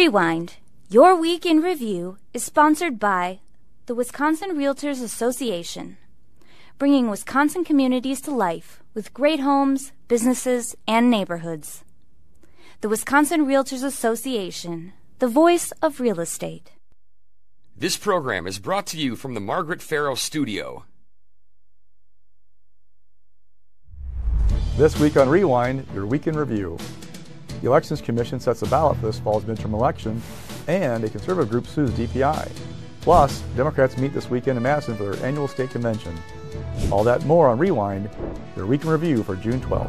Rewind, your week in review, is sponsored by the Wisconsin Realtors Association, bringing Wisconsin communities to life with great homes, businesses, and neighborhoods. The Wisconsin Realtors Association, the voice of real estate. This program is brought to you from the Margaret Farrow Studio. This week on Rewind, your week in review. The Elections Commission sets a ballot for this fall's midterm election, and a conservative group sues DPI. Plus, Democrats meet this weekend in Madison for their annual state convention. All that and more on Rewind, your week in review for June 12th.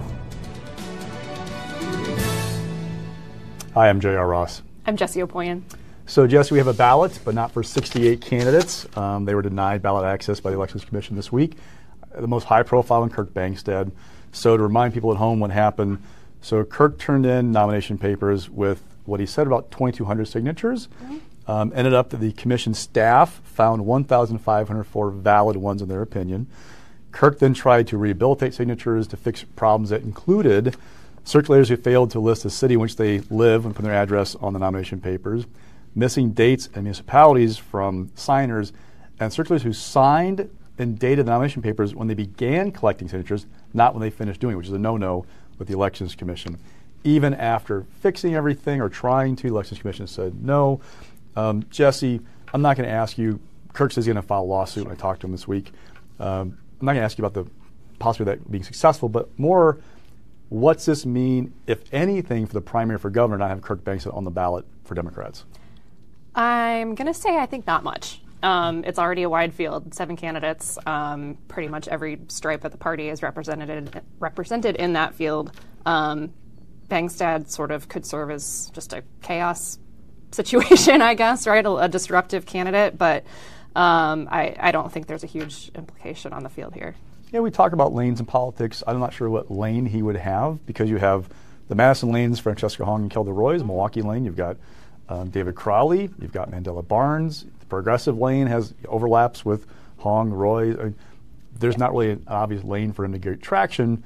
Hi, I'm J.R. Ross. I'm Jesse Opoyan. So, Jesse, we have a ballot, but not for 68 candidates. They were denied ballot access by the Elections Commission this week. The most high-profile one, Kirk Bangstad. So, to remind people at home what happened, so Kirk turned in nomination papers with what he said about 2,200 signatures. Ended up that the commission staff found 1,504 valid ones in their opinion. Kirk then tried to rehabilitate signatures to fix problems that included circulators who failed to list the city in which they live and put their address on the nomination papers, missing dates and municipalities from signers, and circulators who signed and dated the nomination papers when they began collecting signatures, not when they finished doing it, which is a no-no with the Elections Commission. Even after fixing everything or trying to, the Elections Commission said no. Jesse, I'm not going to ask you, Kirk says he's going to file a lawsuit when I talked to him this week. I'm not going to ask you about the possibility of that being successful, but more, what's this mean, if anything, for the primary for governor not have Kirk Bangstad on the ballot for Democrats? I'm going to say I think not much. It's already a wide field, 7 candidates. Pretty much every stripe of the party is represented in that field. Bangstad sort of could serve as just a chaos situation, I guess, right? A disruptive candidate, but I don't think there's a huge implication on the field here. Yeah, we talk about lanes in politics. I'm not sure what lane he would have, because you have the Madison lanes, Francesca Hong and Kelda Roys, Milwaukee lane, you've got David Crowley, you've got Mandela Barnes. The progressive lane has overlaps with Hong, Roy. There's not really an obvious lane for him to get traction.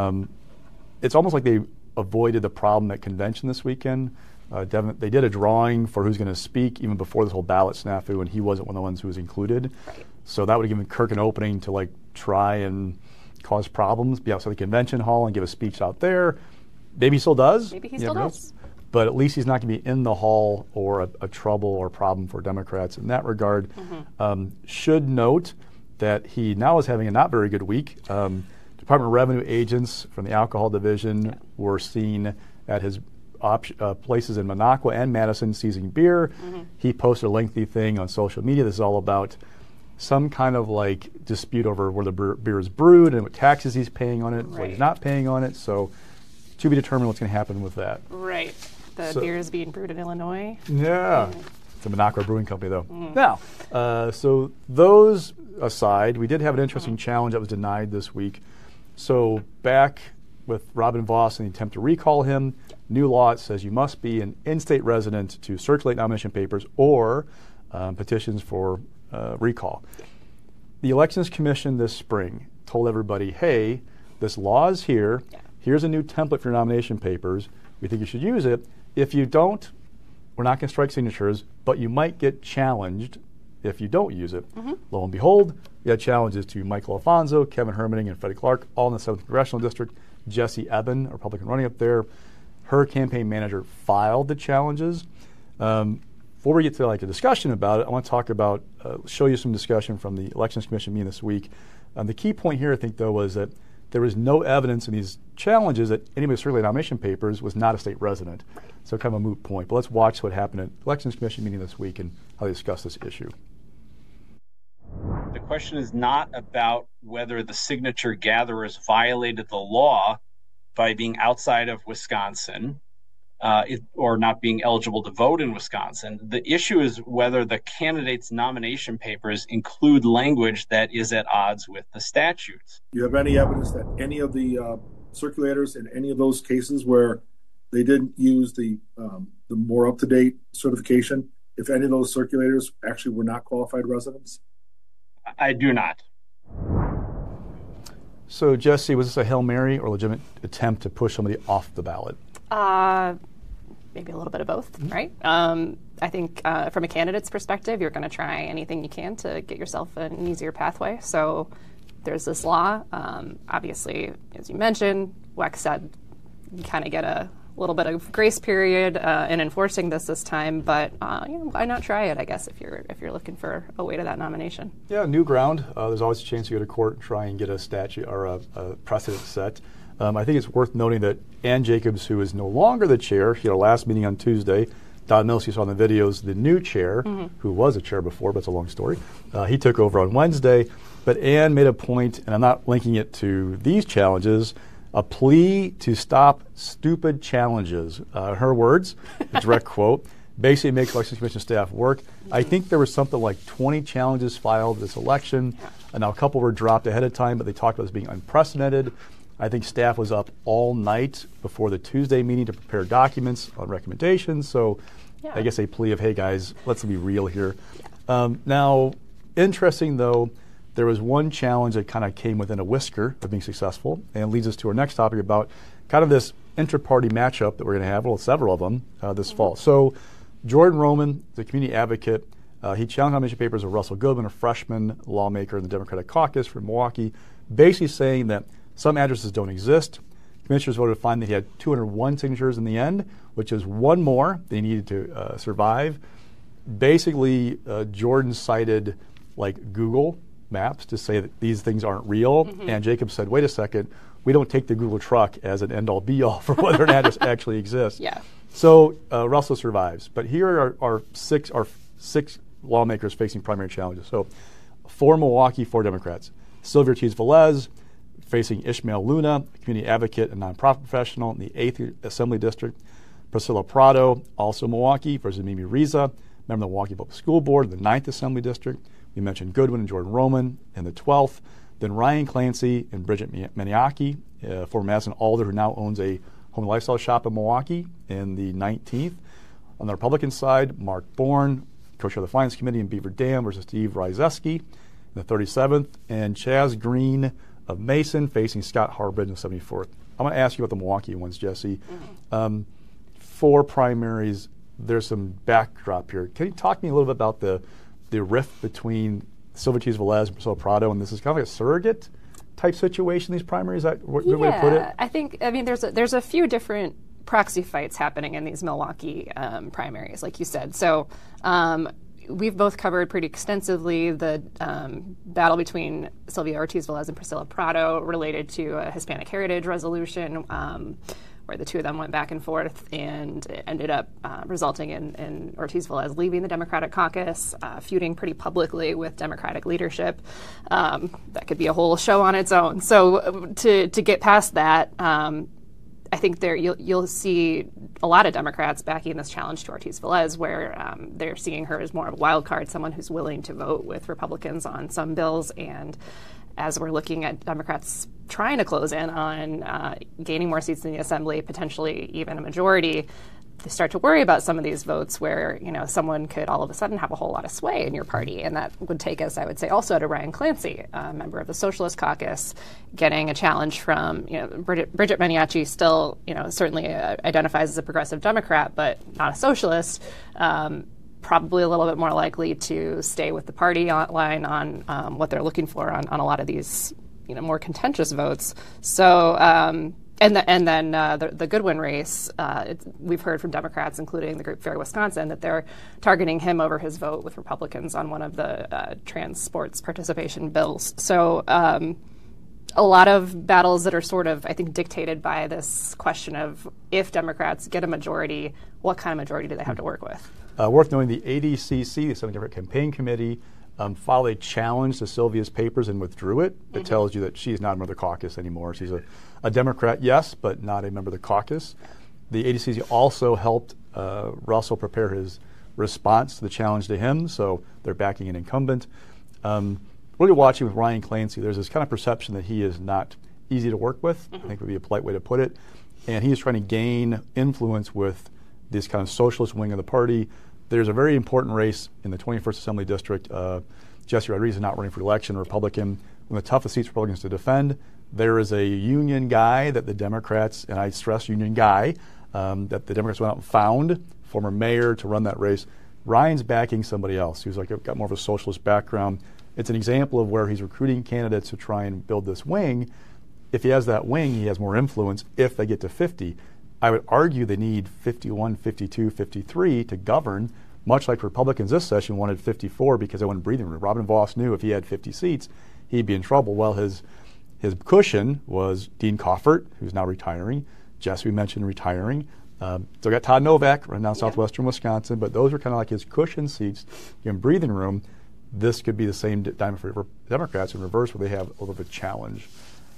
It's almost like they avoided the problem at convention this weekend. They did a drawing for who's going to speak even before this whole ballot snafu, and he wasn't one of the ones who was included. Right. So that would have given Kirk an opening to try and cause problems, be outside the convention hall and give a speech out there. Maybe he still does. Maybe he still does. But at least he's not going to be in the hall or a trouble or problem for Democrats in that regard. Should note that he now is having a not very good week. Department of Revenue agents from the alcohol division were seen at his places in Minocqua and Madison seizing beer. He posted a lengthy thing on social media. This is all about some kind of dispute over where the beer is brewed and what taxes he's paying on it, what he's not paying on it. So to be determined what's going to happen with that. Right. The beer is being brewed in Illinois. Yeah. It's a Minocqua Brewing Company, though. Now, so those aside, we did have an interesting challenge that was denied this week. So back with Robin Vos and the attempt to recall him, new law says you must be an in-state resident to circulate nomination papers or petitions for recall. The Elections Commission this spring told everybody, hey, this law is here. Yeah. Here's a new template for your nomination papers. We think you should use it. If you don't, we're not going to strike signatures, but you might get challenged if you don't use it. Lo and behold, we had challenges to Michael Alfonso, Kevin Hermaning, and Freddie Clark, all in the 7th Congressional District. Jessie Eben, a Republican running up there, her campaign manager filed the challenges. Before we get to a discussion about it, I want to talk about, show you some discussion from the Elections Commission meeting this week. The key point here, I think, though, was that there was no evidence in these challenges that anybody circulating nomination papers was not a state resident. So kind of a moot point. But let's watch what happened at the Elections Commission meeting this week and how they discussed this issue. The question is not about whether the signature gatherers violated the law by being outside of Wisconsin or not being eligible to vote in Wisconsin. The issue is whether the candidate's nomination papers include language that is at odds with the statutes. Do you have any evidence that any of the circulators in any of those cases where they didn't use the more up-to-date certification, if any of those circulators actually were not qualified residents? I do not. So, Jesse, was this a Hail Mary or legitimate attempt to push somebody off the ballot? maybe a little bit of both, right? I think from a candidate's perspective, you're going to try anything you can to get yourself an easier pathway. So there's this law. Obviously, as you mentioned, WEC said you kind of get a little bit of grace period in enforcing this time, but why not try it? I guess if you're looking for a way to that nomination. Yeah, new ground. There's always a chance to go to court and try and get a statute or a precedent set. I think it's worth noting that Ann Jacobs, who is no longer the chair, she had her last meeting on Tuesday. Don Mills, you saw in the videos, the new chair, who was a chair before, but it's a long story. He took over on Wednesday. But Ann made a point, and I'm not linking it to these challenges, a plea to stop stupid challenges. Her words, a direct quote, basically makes Election Commission staff work. I think there was something like 20 challenges filed this election, and now a couple were dropped ahead of time, but they talked about this being unprecedented. I think staff was up all night before the Tuesday meeting to prepare documents on recommendations. So I guess a plea of, hey guys, let's be real here. Now, interesting though, there was one challenge that kind of came within a whisker of being successful, and leads us to our next topic about kind of this inter-party matchup that we're going to have, well, several of them this fall. So Jordan Roman, the community advocate, he challenged nomination papers of Russell Goodman, a freshman lawmaker in the Democratic caucus from Milwaukee, basically saying that some addresses don't exist. Commissioners voted to find that he had 201 signatures in the end, which is one more than he needed to survive. Basically, Jordan cited like Google Maps to say that these things aren't real. And Jacob said, wait a second, we don't take the Google truck as an end-all be-all for whether an address actually exists. So Russell survives. But here are six lawmakers facing primary challenges. So 4 Milwaukee, 4 Democrats. Sylvia Ortiz-Velez facing Ishmael Luna, community advocate and nonprofit professional in the 8th Assembly District. Priscilla Prado, also Milwaukee, versus Mimi Riza, member of the Milwaukee Public School Board in the 9th Assembly District. We mentioned Goodwin and Jordan Roman in the 12th. Then Ryan Clancy and Bridget Maniaki, former Madison Alder, who now owns a home and lifestyle shop in Milwaukee, in the 19th. On the Republican side, Mark Bourne, co-chair of the Finance Committee in Beaver Dam, versus Steve Ryzeski in the 37th. And Chaz Green of Mason facing Scott Harbridge in the 74th. I'm going to ask you about the Milwaukee ones, Jesse. 4 primaries. There's some backdrop here. Can you talk to me a little bit about the rift between Sylvia Ortiz-Velez and Priscilla Prado, and this is kind of like a surrogate type situation, these primaries? Is that a good way to put it? I mean, there's a few different proxy fights happening in these Milwaukee primaries, like you said. So we've both covered pretty extensively the battle between Sylvia Ortiz-Velez and Priscilla Prado related to a Hispanic Heritage Resolution, where the two of them went back and forth, and it ended up resulting in Ortiz-Velez leaving the Democratic caucus, feuding pretty publicly with Democratic leadership. That could be a whole show on its own. So to get past that, I think you'll see a lot of Democrats backing this challenge to Ortiz-Velez, where they're seeing her as more of a wild card, someone who's willing to vote with Republicans on some bills. And as we're looking at Democrats trying to close in on gaining more seats in the Assembly, potentially even a majority, they start to worry about some of these votes where, someone could all of a sudden have a whole lot of sway in your party. And that would take us, I would say, also to Ryan Clancy, a member of the Socialist Caucus, getting a challenge from, Bridget Maniaki, still, certainly identifies as a progressive Democrat, but not a socialist. Probably a little bit more likely to stay with the party line on what they're looking for on a lot of these, more contentious votes. So, and then the Goodwin race, we've heard from Democrats, including the group Fair Wisconsin, that they're targeting him over his vote with Republicans on one of the trans sports participation bills. So a lot of battles that are sort of, I think, dictated by this question of if Democrats get a majority, what kind of majority do they have to work with? Worth knowing, the ADCC, the Assembly Democratic Campaign Committee, filed a challenge to Sylvia's papers and withdrew it. It tells you that she's not a member of the caucus anymore. She's a Democrat, yes, but not a member of the caucus. The ADCC also helped Russell prepare his response to the challenge to him, so they're backing an incumbent. Really watching with Ryan Clancy, there's this kind of perception that he is not easy to work with, I think would be a polite way to put it. And he is trying to gain influence with this kind of socialist wing of the party. There's a very important race in the 21st Assembly District. Jesse Rodriguez is not running for election, Republican. One of the toughest seats for Republicans to defend. There is a union guy that the Democrats, and I stress union guy, that the Democrats went out and found, former mayor, to run that race. Ryan's backing somebody else who's got more of a socialist background. It's an example of where he's recruiting candidates to try and build this wing. If he has that wing, he has more influence if they get to 50. I would argue they need 51, 52, 53 to govern, much like Republicans this session wanted 54 because they wanted breathing room. Robin Vos knew if he had 50 seats, he'd be in trouble. Well, his cushion was Dean Coffert, who's now retiring. Jess, we mentioned, retiring. Still got Todd Novak running down southwestern Wisconsin, but those are kind of like his cushion seats. Give him breathing room. This could be the same dynamic for Democrats in reverse, where they have a little bit of a challenge.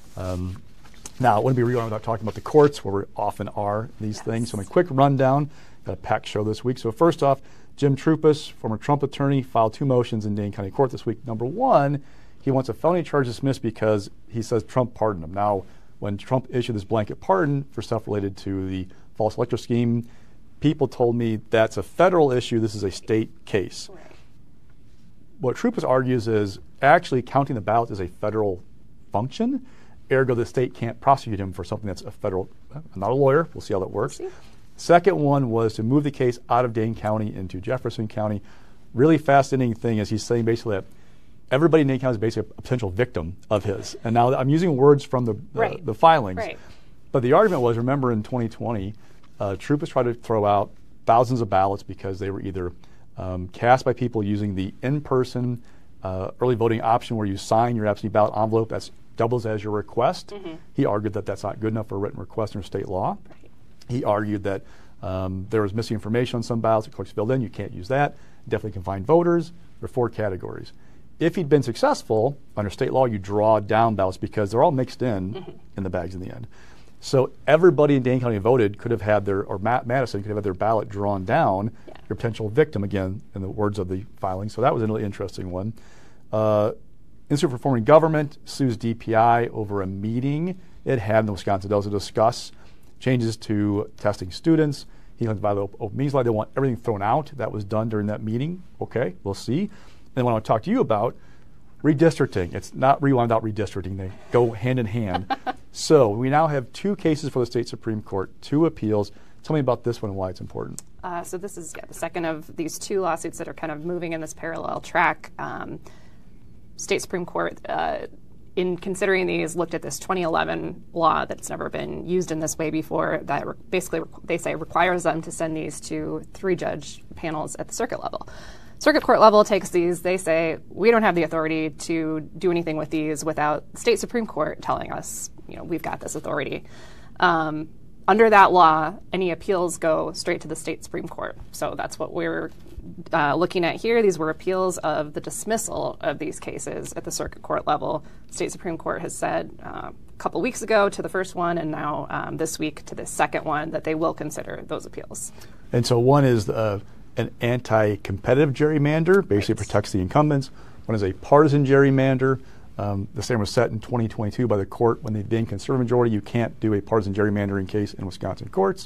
Now, it wouldn't be real without talking about the courts, where we often are these things. So, a quick rundown. Got a packed show this week. So, first off, Jim Troupas, former Trump attorney, filed 2 motions in Dane County Court this week. Number 1, he wants a felony charge dismissed because he says Trump pardoned him. Now, when Trump issued this blanket pardon for stuff related to the false electoral scheme, people told me that's a federal issue. This is a state case. Right. What Troupas argues is actually counting the ballots is a federal function. Ergo, the state can't prosecute him for something that's a federal. I'm not a lawyer. We'll see how that works. Second one was to move the case out of Dane County into Jefferson County. Really fascinating thing is he's saying basically that everybody in Dane County is basically a potential victim of his. And now I'm using words from the filings. Right. But the argument was, remember in 2020, Troupas tried to throw out thousands of ballots because they were either cast by people using the in-person early voting option where you sign your absentee ballot envelope. That's doubles as your request. Mm-hmm. He argued that that's not good enough for a written request under state law. Right. He argued that there was missing information on some ballots. The clerks filled in. You can't use that. Definitely confined voters. There are 4 categories. If he'd been successful, under state law, you draw down ballots because they're all mixed in the bags in the end. So everybody in Dane County voted could have had their, or Madison could have had their ballot drawn down, your potential victim, again, in the words of the filing. So that was a really interesting one. Institute for Reforming Government sues DPI over a meeting it had in the Wisconsin Dells to discuss changes to testing students. He claims by the open meetings law, they want everything thrown out. That was done during that meeting. Okay, we'll see. And what I want to talk to you about, redistricting. It's not rewind out redistricting. They go hand in hand. So we now have 2 cases for the state Supreme Court, 2 appeals. Tell me about this one and why it's important. So this is the second of these 2 lawsuits that are kind of moving in this parallel track. State Supreme Court, in considering these, looked at this 2011 law that's never been used in this way before that basically, they say, requires them to send these to 3-judge panels at the circuit level. Circuit court level takes these, they say, we don't have the authority to do anything with these without the state Supreme Court telling us, we've got this authority. Under that law, any appeals go straight to the state Supreme Court. So that's what we're looking at here. These were appeals of the dismissal of these cases at the circuit court level. State Supreme Court has said a couple weeks ago to the first one and now this week to the second one that they will consider those appeals. And so one is an anti-competitive gerrymander, basically protects the incumbents. One is a partisan gerrymander. The standard was set in 2022 by the court. When they gained conservative majority, you can't do a partisan gerrymandering case in Wisconsin courts.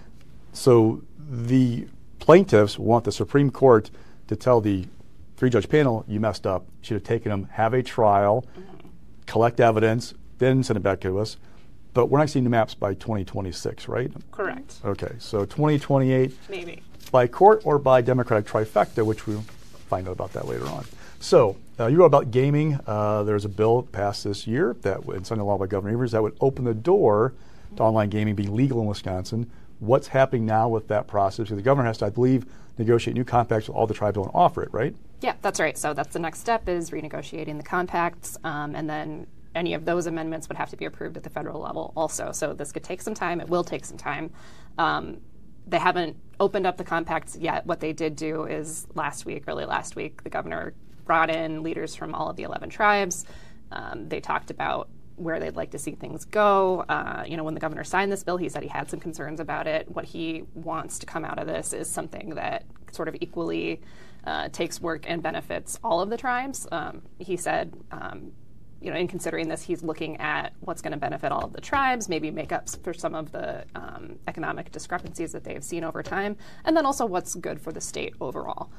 So the plaintiffs want the Supreme Court to tell the 3-judge panel, you messed up. You should have taken them, have a trial, collect evidence, then send it back to us. But we're not seeing the maps by 2026, right? Correct. Okay, so 2028. Maybe. By court or by Democratic trifecta, which we'll find out about that later on. So you wrote about gaming. There's a bill passed this year that would, signed into law by Governor Evers, that would open the door to online gaming being legal in Wisconsin. What's happening now with that process? Because the governor has to, I believe, negotiate new compacts with all the tribes and offer it, right? Yeah, that's right. So that's the next step, is renegotiating the compacts, and then any of those amendments would have to be approved at the federal level also. So this could take some time. It will take some time. They haven't opened up the compacts yet. What they did do is early last week, the governor brought in leaders from all of the 11 tribes. They talked about where they'd like to see things go. When the governor signed this bill, he said he had some concerns about it. What he wants to come out of this is something that sort of equally takes work and benefits all of the tribes. He said, in considering this, he's looking at what's going to benefit all of the tribes, maybe make up for some of the economic discrepancies that they've seen over time, and then also what's good for the state overall.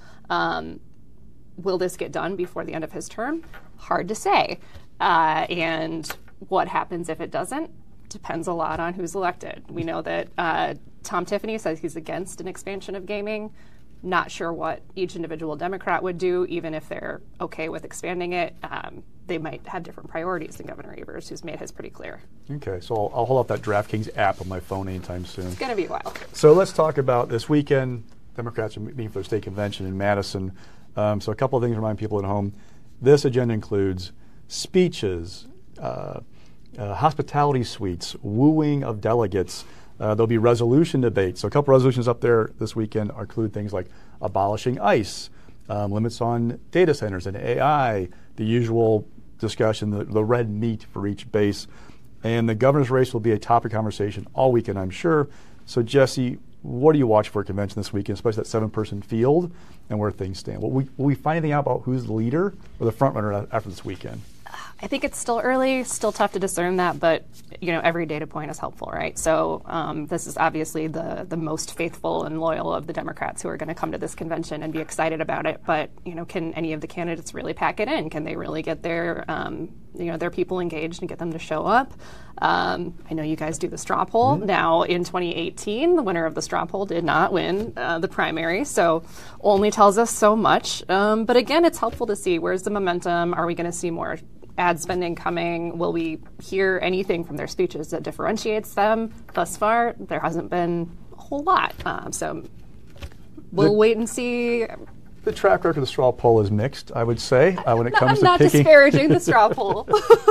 Will this get done before the end of his term? Hard to say. And what happens if it doesn't depends a lot on who's elected. We know that Tom Tiffany says he's against an expansion of gaming. Not sure what each individual Democrat would do, even if they're okay with expanding it. They might have different priorities than Governor Evers, who's made his pretty clear. Okay, so I'll hold up that DraftKings app on my phone anytime soon. It's going to be a while. So let's talk about this weekend. Democrats are meeting for their state convention in Madison. So a couple of things to remind people at home. This agenda includes speeches, hospitality suites, wooing of delegates. There'll be resolution debates. So a couple resolutions up there this weekend include things like abolishing ICE, limits on data centers and AI, the usual discussion, the red meat for each base. And the governor's race will be a topic of conversation all weekend, I'm sure. So, Jesse, what do you watch for a convention this weekend, especially that 7-person field and where things stand? Will we find anything out about who's the leader or the front runner after this weekend? I think it's still early, still tough to discern that, but every data point is helpful, right? So this is obviously the most faithful and loyal of the Democrats who are going to come to this convention and be excited about it. But can any of the candidates really pack it in? Can they really get their their people engaged and get them to show up? I know you guys do the straw poll. Mm-hmm. Now, in 2018, the winner of the straw poll did not win the primary, so only tells us so much. But again, it's helpful to see where's the momentum. Are we going to see more ad spending coming? Will we hear anything from their speeches that differentiates them? Thus far, there hasn't been a whole lot. So we'll wait and see. The track record of the straw poll is mixed, I would say, when it comes to picking. I'm not disparaging the straw poll.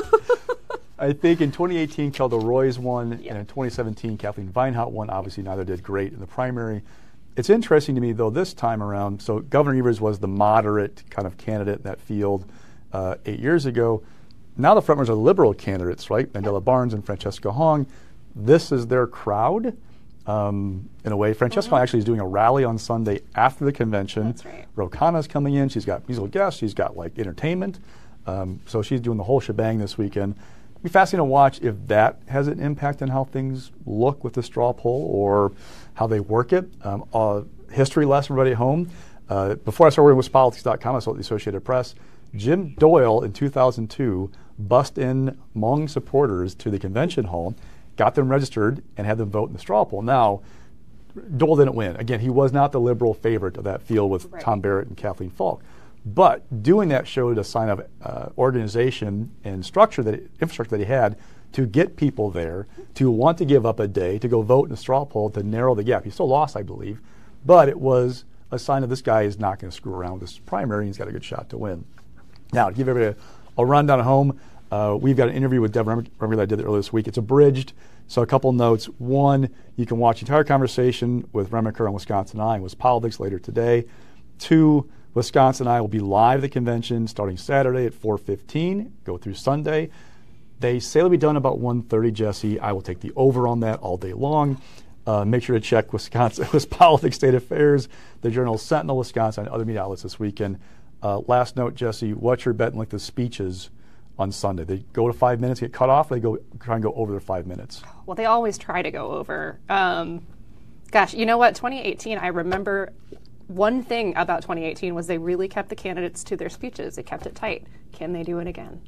I think in 2018, Kelda Roys won, and in 2017, Kathleen Weinhaupt won. Obviously, neither did great in the primary. It's interesting to me, though, this time around, so Governor Evers was the moderate kind of candidate in that field 8 years ago. Now the frontrunners are liberal candidates, right? Mandela Barnes and Francesca Hong. This is their crowd, in a way. Francesca Hong actually is doing a rally on Sunday after the convention. That's right. Ro Khanna's coming in. She's got musical guests. She's got, entertainment. So she's doing the whole shebang this weekend. It'll be fascinating to watch if that has an impact on how things look with the straw poll or how they work it. History lesson for everybody at home. Before I started working with WisPolitics.com, I saw the Associated Press. Jim Doyle in 2002 bust in Hmong supporters to the convention hall, got them registered, and had them vote in the straw poll. Now, Doyle didn't win. Again, he was not the liberal favorite of that field with Tom Barrett and Kathleen Falk. But doing that showed a sign of organization and infrastructure that he had to get people there, to want to give up a day, to go vote in a straw poll to narrow the gap. He still lost, I believe, but it was a sign that this guy is not going to screw around with this primary. He's got a good shot to win. Now, to give everybody a rundown at home, we've got an interview with Deb Remke that I did earlier this week. It's abridged, so a couple notes. One, you can watch the entire conversation with Remke on Wisconsin Eye and WisPolitics later today. Two, Wisconsin Eye will be live at the convention starting Saturday at 4:15, go through Sunday. They say it'll be done about 1:30, Jesse. I will take the over on that all day long. Make sure to check WisPolitics State Affairs, the Journal Sentinel, Wisconsin, and other media outlets this weekend. Last note, Jesse, what's your bet in the speeches on Sunday? They go to 5 minutes, get cut off, or they try and go over their 5 minutes? Well, they always try to go over. Gosh, you know what? 2018, I remember one thing about 2018 was they really kept the candidates to their speeches. They kept it tight. Can they do it again?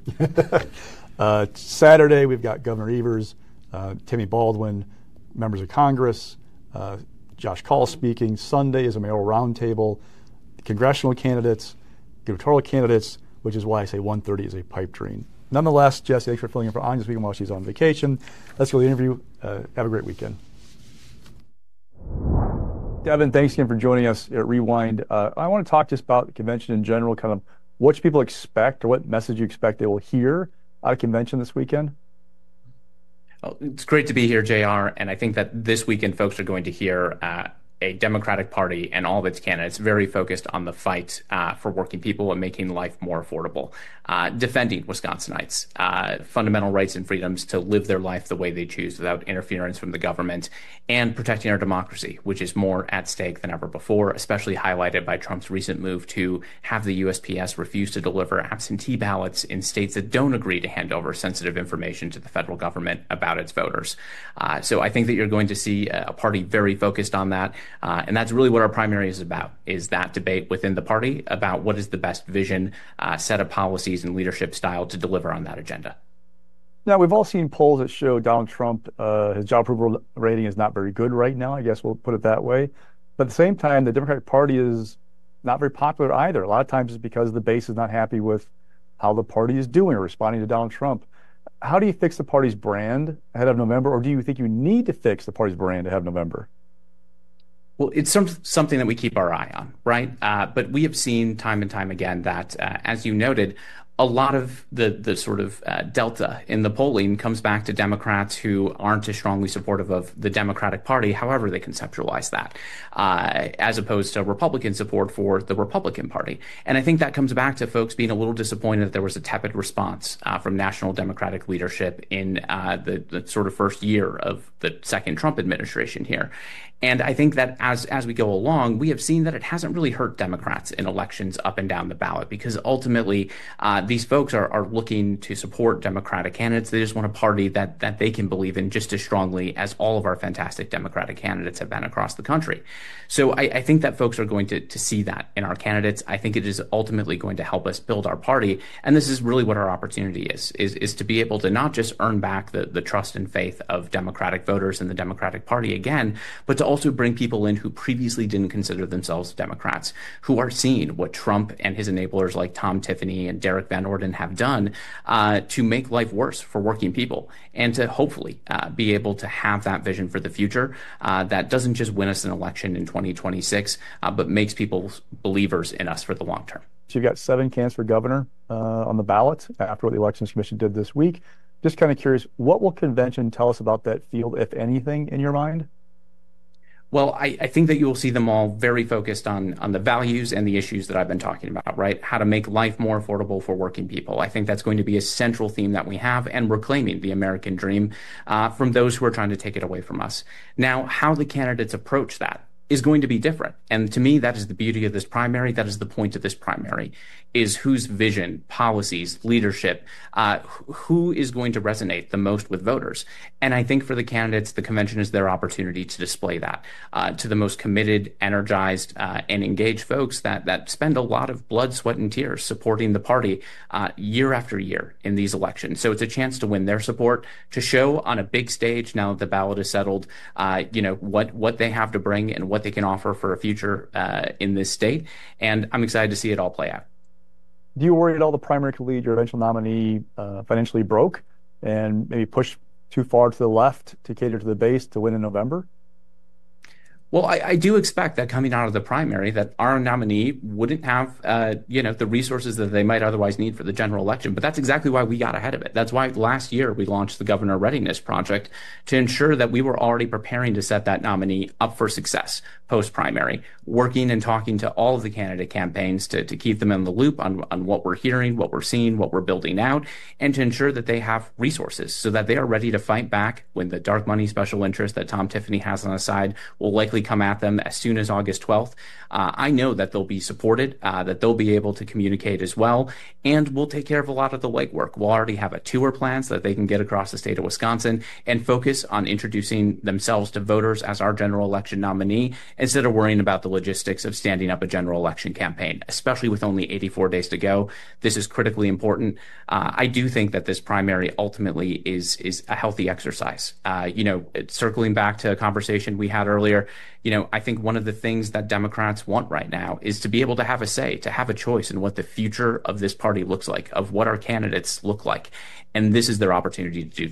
Saturday, we've got Governor Evers, Tammy Baldwin, members of Congress, Josh Kaul speaking. Sunday is a mayoral roundtable, congressional candidates, gubernatorial candidates, which is why I say 1:30 is a pipe dream. Nonetheless, Jesse, thanks for filling in for Anya this weekend while she's on vacation. Let's go to the interview. Have a great weekend. Devin, thanks again for joining us at Rewind. I want to talk just about the convention in general, kind of what should people expect or what message you expect they will hear out of convention this weekend? Well, it's great to be here, JR, and I think that this weekend folks are going to hear a Democratic Party and all of its candidates very focused on the fight for working people and making life more affordable, defending Wisconsinites' fundamental rights and freedoms to live their life the way they choose without interference from the government, and protecting our democracy, which is more at stake than ever before, especially highlighted by Trump's recent move to have the USPS refuse to deliver absentee ballots in states that don't agree to hand over sensitive information to the federal government about its voters. So I think that you're going to see a party very focused on that. And that's really what our primary is about, is that debate within the party about what is the best vision, set of policies and leadership style to deliver on that agenda. Now, we've all seen polls that show Donald Trump, his job approval rating is not very good right now. I guess we'll put it that way. But at the same time, the Democratic Party is not very popular either. A lot of times it's because the base is not happy with how the party is doing or responding to Donald Trump. How do you fix the party's brand ahead of November, or do you think you need to fix the party's brand ahead of November? Well, it's something that we keep our eye on, right? But we have seen time and time again that, as you noted, a lot of the sort of delta in the polling comes back to Democrats who aren't as strongly supportive of the Democratic Party, however they conceptualize that, as opposed to Republican support for the Republican Party. And I think that comes back to folks being a little disappointed that there was a tepid response from national Democratic leadership in the sort of first year of the second Trump administration here. And I think that as we go along, we have seen that it hasn't really hurt Democrats in elections up and down the ballot, because ultimately these folks are looking to support Democratic candidates. They just want a party that they can believe in just as strongly as all of our fantastic Democratic candidates have been across the country. So I think that folks are going to see that in our candidates. I think it is ultimately going to help us build our party. And this is really what our opportunity is to be able to not just earn back the trust and faith of Democratic voters in the Democratic Party again, but to also bring people in who previously didn't consider themselves Democrats, who are seeing what Trump and his enablers like Tom Tiffany and Derek Van Orden have done to make life worse for working people, and to hopefully be able to have that vision for the future that doesn't just win us an election in 2026, but makes people believers in us for the long term. So you've got 7 candidates for governor on the ballot after what the Elections Commission did this week. Just kind of curious, what will convention tell us about that field, if anything, in your mind? Well, I think that you will see them all very focused on the values and the issues that I've been talking about, right? How to make life more affordable for working people. I think that's going to be a central theme that we have, and reclaiming the American dream from those who are trying to take it away from us. Now, how the candidates approach that is going to be different. And to me, that is the beauty of this primary. That is the point of this primary, is whose vision, policies, leadership, who is going to resonate the most with voters. And I think for the candidates, the convention is their opportunity to display that to the most committed, energized, and engaged folks that spend a lot of blood, sweat, and tears supporting the party year after year in these elections. So it's a chance to win their support, to show on a big stage, now that the ballot is settled, what they have to bring and what they can offer for a future in this state. And I'm excited to see it all play out. Do you worry at all the primary could lead your eventual nominee financially broke and maybe push too far to the left to cater to the base to win in November? Well, I do expect that coming out of the primary that our nominee wouldn't have, the resources that they might otherwise need for the general election. But that's exactly why we got ahead of it. That's why last year we launched the Governor Readiness Project to ensure that we were already preparing to set that nominee up for success post-primary, working and talking to all of the candidate campaigns to keep them in the loop on what we're hearing, what we're seeing, what we're building out, and to ensure that they have resources so that they are ready to fight back when the dark money special interest that Tom Tiffany has on his side will likely come at them as soon as August 12th. I know that they'll be supported, that they'll be able to communicate as well, and we'll take care of a lot of the legwork. We'll already have a tour plan so that they can get across the state of Wisconsin and focus on introducing themselves to voters as our general election nominee, instead of worrying about the logistics of standing up a general election campaign, especially with only 84 days to go. This is critically important. I do think that this primary ultimately is a healthy exercise. Circling back to a conversation we had earlier, I think one of the things that Democrats want right now is to be able to have a say, to have a choice in what the future of this party looks like, of what our candidates look like. And this is their opportunity to do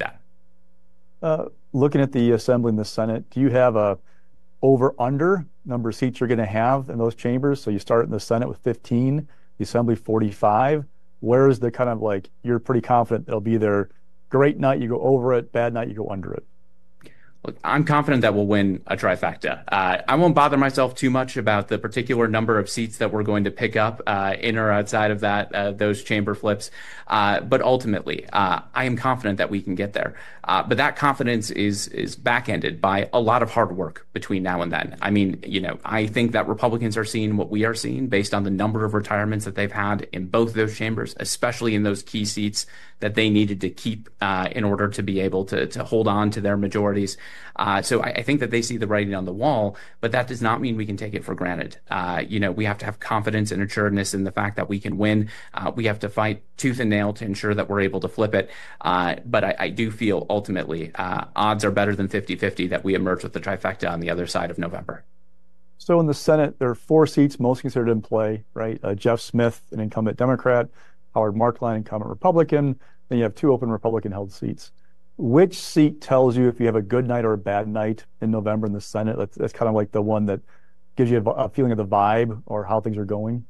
that. Looking at the Assembly and the Senate, do you have a over-under number of seats you're going to have in those chambers? So you start in the Senate with 15, the Assembly 45. Where is the kind of like, you're pretty confident it'll be there? Great night, you go over it. Bad night, you go under it. Look, I'm confident that we'll win a trifecta. I won't bother myself too much about the particular number of seats that we're going to pick up in or outside of those chamber flips. But ultimately, I am confident that we can get there. But that confidence is back-ended by a lot of hard work between now and then. I mean, I think that Republicans are seeing what we are seeing based on the number of retirements that they've had in both those chambers, especially in those key seats that they needed to keep in order to be able to hold on to their majorities. So I think that they see the writing on the wall, but that does not mean we can take it for granted. We have to have confidence and assuredness in the fact that we can win. We have to fight tooth and nail to ensure that we're able to flip it. But I do feel ultimately odds are better than 50-50 that we emerge with the trifecta on the other side of November. So in the Senate, there are 4 seats most considered in play, right? Jeff Smith, an incumbent Democrat, Howard Marklein, incumbent Republican. Then you have 2 open Republican-held seats. Which seat tells you if you have a good night or a bad night in November in the Senate? That's kind of like the one that gives you a feeling of the vibe or how things are going.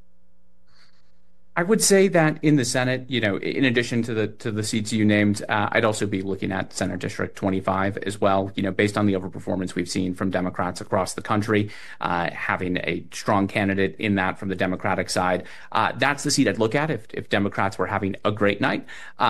I would say that in the Senate, in addition to the seats you named, I'd also be looking at Senate District 25 as well. Based on the overperformance we've seen from Democrats across the country, having a strong candidate in that from the Democratic side, that's the seat I'd look at if Democrats were having a great night.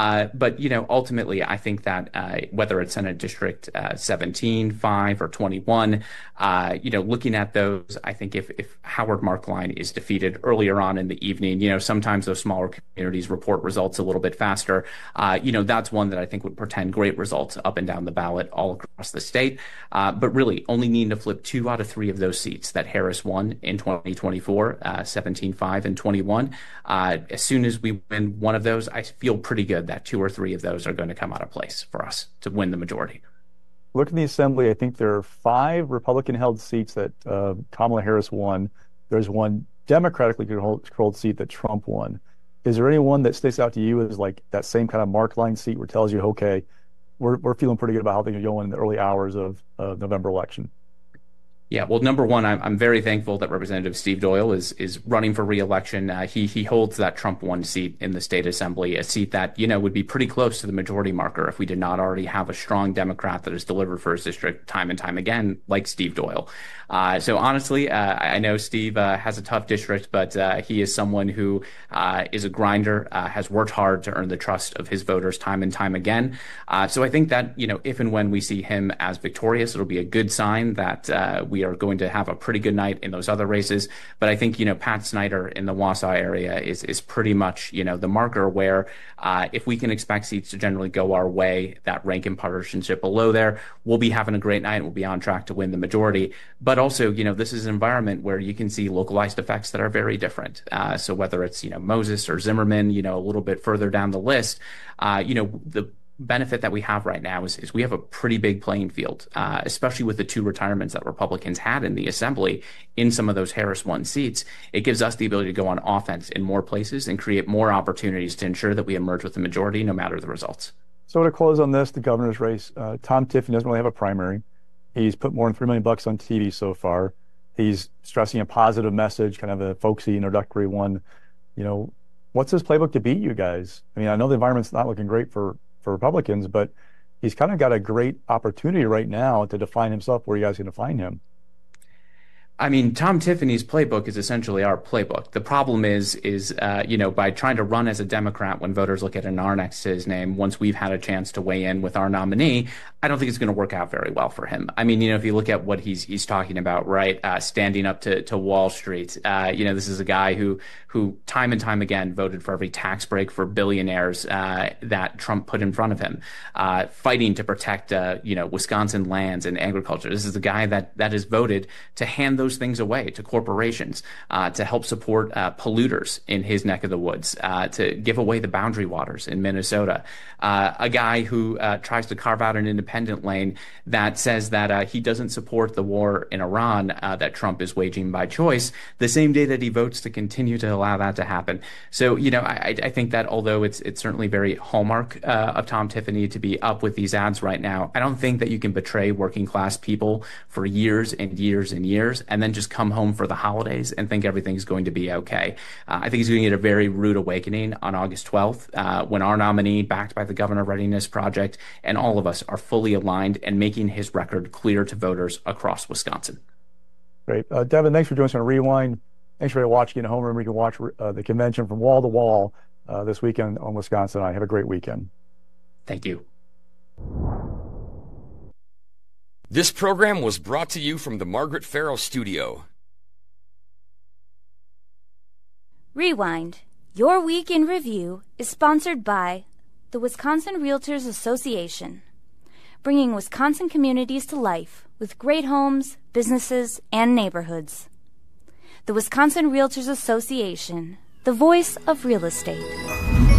But ultimately, I think that whether it's Senate District 17, 5, or 21, looking at those, I think if Howard Marklein is defeated earlier on in the evening, sometimes those smaller communities report results a little bit faster. That's one that I think would portend great results up and down the ballot all across the state. But really only need to flip 2 out of 3 of those seats that Harris won in 2024, 17, 5, and 21. As soon as we win one of those, I feel pretty good that 2 or 3 of those are going to come out of place for us to win the majority. Look in the Assembly, I think there are 5 Republican-held seats that Kamala Harris won. There's 1 Democratically controlled seat that Trump won. Is there any one that sticks out to you as like that same kind of Marklein seat where it tells you, okay, we're feeling pretty good about how things are going in the early hours of November election? Yeah, well, number one, I'm very thankful that Representative Steve Doyle is running for re-election. He holds that Trump won seat in the state assembly, a seat that, would be pretty close to the majority marker if we did not already have a strong Democrat that has delivered for his district time and time again, like Steve Doyle. So honestly, I know Steve has a tough district, but he is someone who is a grinder, has worked hard to earn the trust of his voters time and time again. So I think that, if and when we see him as victorious, it'll be a good sign that we are going to have a pretty good night in those other races. But I think, Pat Snyder in the Wausau area is pretty much, the marker where if we can expect seats to generally go our way, that Rankin partisanship below there, we'll be having a great night. We'll be on track to win the majority. But also, this is an environment where you can see localized effects that are very different. So whether it's, Moses or Zimmerman, a little bit further down the list, the benefit that we have right now is we have a pretty big playing field, especially with the 2 retirements that Republicans had in the assembly in some of those Harris won seats. It gives us the ability to go on offense in more places and create more opportunities to ensure that we emerge with the majority no matter the results. So to close on this, the governor's race, Tom Tiffany doesn't really have a primary. He's put more than $3 million on TV so far. He's stressing a positive message, kind of a folksy introductory one. What's his playbook to beat you guys? I mean, I know the environment's not looking great for Republicans, but he's kind of got a great opportunity right now to define himself where you guys can define him. I mean, Tom Tiffany's playbook is essentially our playbook. The problem is by trying to run as a Democrat when voters look at an R next to his name, once we've had a chance to weigh in with our nominee, I don't think it's going to work out very well for him. I mean, if you look at what he's talking about, right, standing up to Wall Street, this is a guy who time and time again voted for every tax break for billionaires that Trump put in front of him, fighting to protect, Wisconsin lands and agriculture. This is the guy that has voted to hand those things away to corporations, to help support polluters in his neck of the woods, to give away the boundary waters in Minnesota. A guy who tries to carve out an independent lane that says that he doesn't support the war in Iran that Trump is waging by choice, the same day that he votes to continue to allow that to happen. So, I think that although it's certainly very hallmark of Tom Tiffany to be up with these ads right now, I don't think that you can betray working class people for years and years and years and then just come home for the holidays and think everything's going to be okay. I think he's going to get a very rude awakening on August 12th when our nominee, backed by the Governor Readiness Project, and all of us are fully aligned and making his record clear to voters across Wisconsin. Great. Devin, thanks for joining us on Rewind. Thanks for watching at home. Remember, you can watch the convention from wall to wall this weekend on Wisconsin. Have a great weekend. Thank you. This program was brought to you from the Margaret Farrow Studio. Rewind, Your Week in Review, is sponsored by the Wisconsin Realtors Association, bringing Wisconsin communities to life with great homes, businesses, and neighborhoods. The Wisconsin Realtors Association, the voice of real estate.